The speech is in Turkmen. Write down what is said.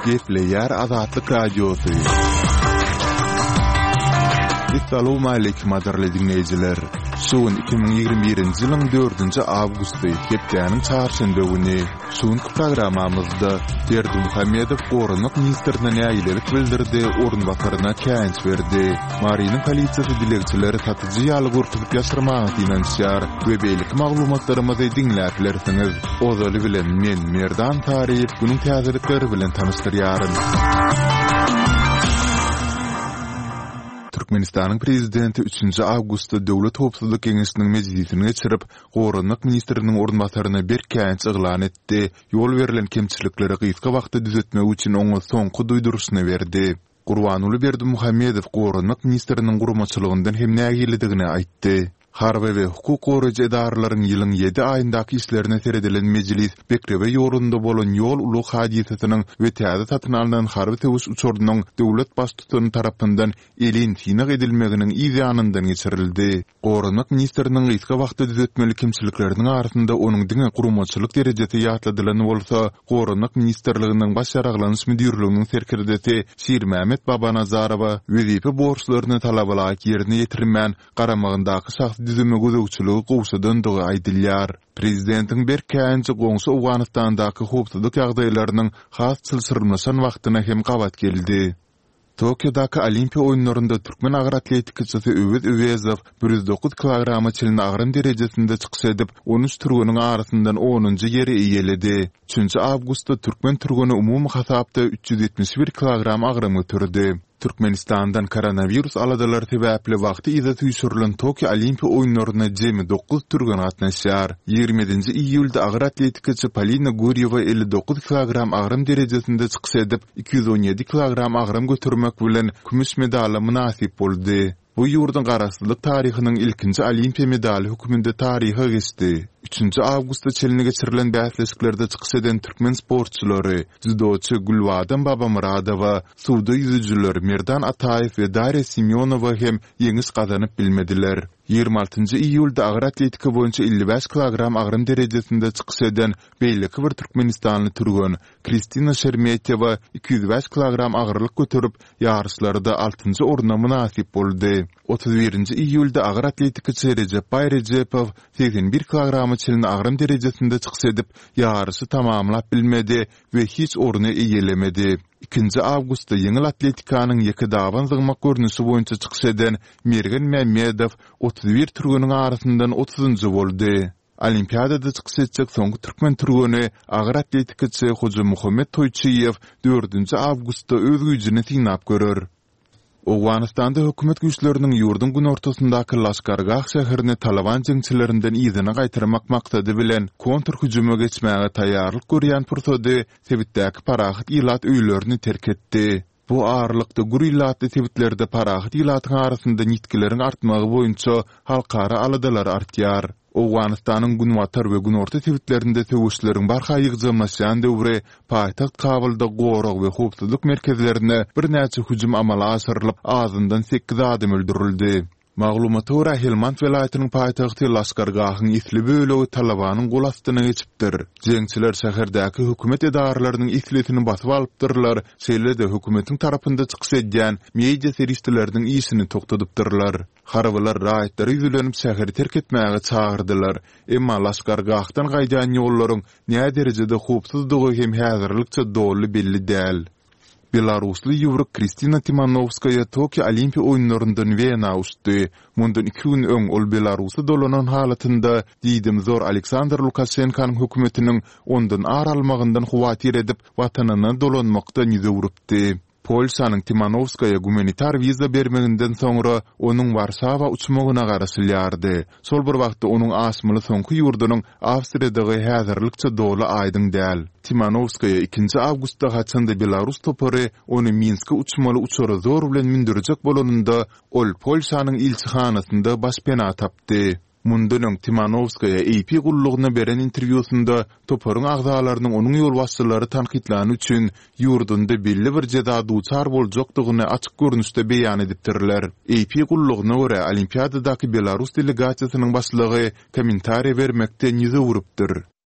Gefleyer Azatlyk Radiosu. Assalamu alaykum adarly dinleyijiler. Şuun 2021-nji ýylyň 4-nji awgusty hepdeniň çarşamba güni şuňky programamyzda Derdi Muhammedow Gorunlyk ministrine näýilerik bildirdi, orunbaşaryna käňiş berdi. Marinin polisiýasy dilegçileri tatyjy ýaly gurtup ýaşyrmagy dinlenýär we beýlik maglumatlarymyzy dinläplersiňiz. Ozaly bilen men Merdan Taryp günüň täzelikleri bilen tanışdyrýaryn. Türkmenistanyň prezidenti 3-nji awgustda Döwlet Howpsuzlyk Geňeşiniň mejlisine geçirip, Gorunlyk ministriniň orunbaşaryna bir käňiş eglan etdi. Ýol berilen kemçilikleri gysga wagtda düzeltmek üçin oňa soňky duýdurusyny berdi. Gurbanuly Berdimuhammedow Gorunlyk ministriniň gurmaçylygyndan hem nägilidigini aýtdy. Harby we hukuk goraýjy edaralaryň ýylyň 7 aýyndaky işlerine seredilen mejlis bekrebe ýolunda bolan ýol ulug hadisatynyň we täze satyn alynan harby töwüş uçurynyň döwlet başçysynyň tarapyndan elin synak edilmeginiň ýanyndan geçirildi. Gorunlyk ministriniň gysga wagtda düzeltmeli kemçilikleriniň arasynda onuň diňe gurmaçylyk derejesi ýatladylan bolsa, Gorunlyk ministrliginiň baş ýaraglanyş müdirliginiň serkirdesi Şirmämet Babanazarowa wezipe borçlaryny talabalaýak ýerine ýetirmän garamagyndaky şahs düzüme gözükçülüğü gowşadandygy aýdylýar. Prezidentiň bir käňji goňşy Awganystandaky howpsuzlyk ýagdaýlarynyň has çylsyrmlaşan wagtyna hem gabat geldi. Tokyodaky Olimpiya oýunlarynda türkmen agyr atletikaçysy Öwet Öwezow 109 kilograma çylyn agrym derejesinde çykyş edip 13 türgüniň arasyndan 10-njy ýeri eýeledi. 3-nji awgustda türkmen türgüni umumy hasapda 371 kilogram agrym götürdi. Türkmenistandan koronavirus aladylary sebäpli wagty iza tüýsürilen Tokyo Olimpiya oýunlaryna jemi 9 türgün gatnaşýar. 20-nji iýulda agyr atletikaçy Polina Guryewa 59 kilogram agrym derejesinde çykyş edip 217 kilogram agrym götürmek bilen kümüş medala munasip boldy. Bu ýurdun garaşsyzlyk taryhynyň ilkinji Olimpiya medali höküminde taryha geçdi. 3-nji awgustda çeline geçirilen bäsleşiklerde çykyş eden türkmen sportçylary, judoçy Gulbadan Babamuradowa, suwda ýüzüjüler Merdan Ataýew we Darya Semyonowa hem ýeňis gazanyp bilmediler. 26-njy iýulda agyr atletika boýunça 55 kilogram agrym derejesinde çykyş eden beýleki bir Türkmenistanly türgün Kristina Şermetyewa 205 kilogram agyrlyk götürüp ýarışlarda 6-njy oruna munasip boldy. 31-nji iýulda agyr atletikaçy Recep Bayrejepow 81 kilogram çylyn agrym derejesinde çykyş edip ýarysy tamamlap bilmedi we hiç oruny eýelemedi. 2-nji awgustda ýeňil atletikanyň ýeki dawan zygmak görnüşi boýunça çykyş eden Mergen Mämmedow 31 türgüniň arasyndan 30-njy boldy. Olimpiadada çykyş etjek soňky türkmen türgüni agyr atletikaçy Hoja Muhammed Toyçiýew 4-nji awgustda öz güýjini synap görür. Awganistanda hökümet güýçleriniň ýurdun gün ortasyndaky Laşkargah şäherini Taliban jeňçilerinden ýyzyna gaýtyrmak maksady bilen kontrhüjüme geçmäge taýýarlyk görýän pursady Sebitdäki parahat ýylat öýlerini terk etdi. Bu ağırlykda gurilatly sebitlerde parahat ýylatyň arasynda nitkileriň artmagy boýunça halkara aladalar artýar. Awganistanyň günwatar we günorta sebitlerinde töwüşleriň barha ýygjamlaşýan döwre paýtaxt Kabulda gorag we howpsuzlyk merkezlerine bir näçe hüjüm amala aşyrylyp azyndan 8 adam öldürildi. Maglumata görä Helmand welaýatynyň paýtagty Laşkargahyň isli bölegi Talabanyň gol astyna geçipdir. Jeňçiler şäherdäki hökümet edaralarynyň isletini basyp alypdyrlar. Şeýle-de hökümetiň tarapynda çykyş edýän media serişçileriniň işini toktadypdyrlar. Harabalar raýatlary ýüzlenip şäheri terk etmäge çagyrdylar. Emma Laşkargahdan gaýdan ýollaryň näme derejede howpsuzdygy hem häzirlikçe dogry belli däl. Belarusly ýuruk Kristina Timanovskaya Tokyo Olimpiya oýunlaryndan Wienaga uçdy. Mundan 2 gün öň ol Belarusy dolanan halatynda diýdim zor Aleksandr Lukashenkanyň hökümetiniň ondan aralmagyndan huwatir edip watanyna dolanmakdan ýüze urupdy. Polşanyň Timanovskaya humanitar viza bermeginden soňra onuň Warsawa uçmagyna garaşylýardy. Sol bir wagtda onuň asmaly soňky ýurdunyň Awstriýadagy häzirlikçe dogry aýdyň däl. Timanovskaya 2-nji awgustda haçanda Belarus topary ony Minske uçmaly uçary zor bilen mindirjek bolanynda ol Polşanyň ilçihanasynda başpena tapdy. Mundan Timanovskaya AP gullugyna beren interwýusynda toparyň agzalarynyň onuň ýolbaşçylary tanqidlany üçin ýurdunda belli bir jeda duçar boljakdygyny açyk görnüşde beýan edipdirler. AP gullugyna görä Olimpiadadaky Belarus delegasiýasynyň başlygy kommentariýa bermekde ýüze urupdyr.